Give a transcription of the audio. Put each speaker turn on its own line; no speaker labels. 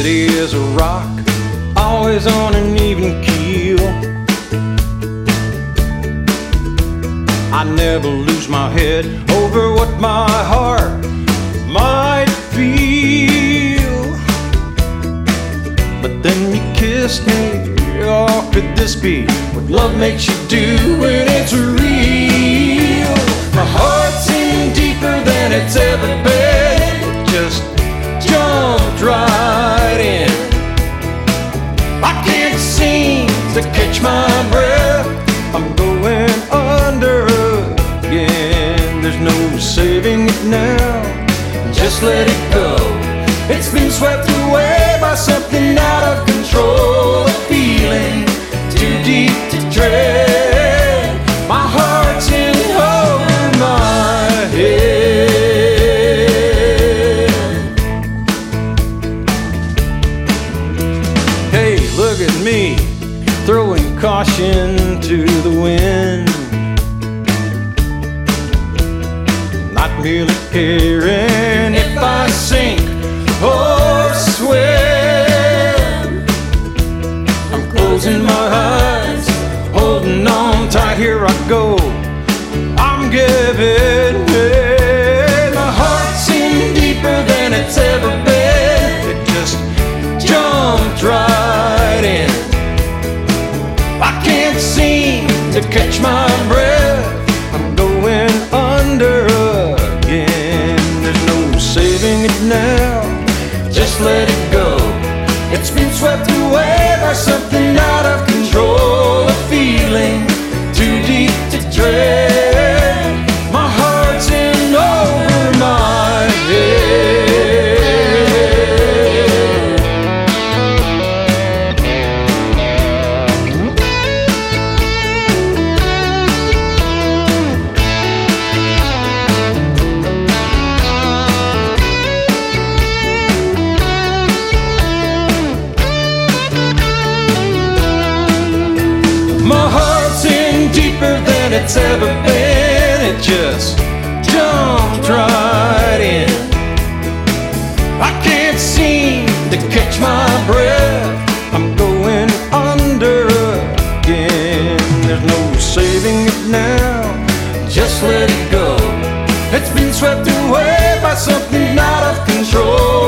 steady as a rock, always on an even keel. I never lose my head over what my heart might feel. But then you kissed me, oh, could this be what love makes you do when it's real? My heart's in deeper than it's ever been. It just jumped right in. I can't seem to catch my breath. I'm going under again. There's no saving it now. Just let it go. It's been swept away by something out of control. A feeling too deep to tread. My heart's in over my head. Hey, look at me, throwing caution to the wind. Not merely caring if I sink or swim. I'm closing my eyes, holding on tight, here I go. I'm giving in. My heart's in deeper than it's ever been. It just jumped right in. I can't seem to catch my breath. I'm going under again. There's no saving it now. Just let it go. It's been swept away by something out of control. A feeling too deep to tread. My heart's in over my head. My heart's in deeper than it's ever been. It just jumped right in. I can't seem to catch my breath. I'm going under again. There's no saving it now. Just let it go. It's been swept away by something out of control.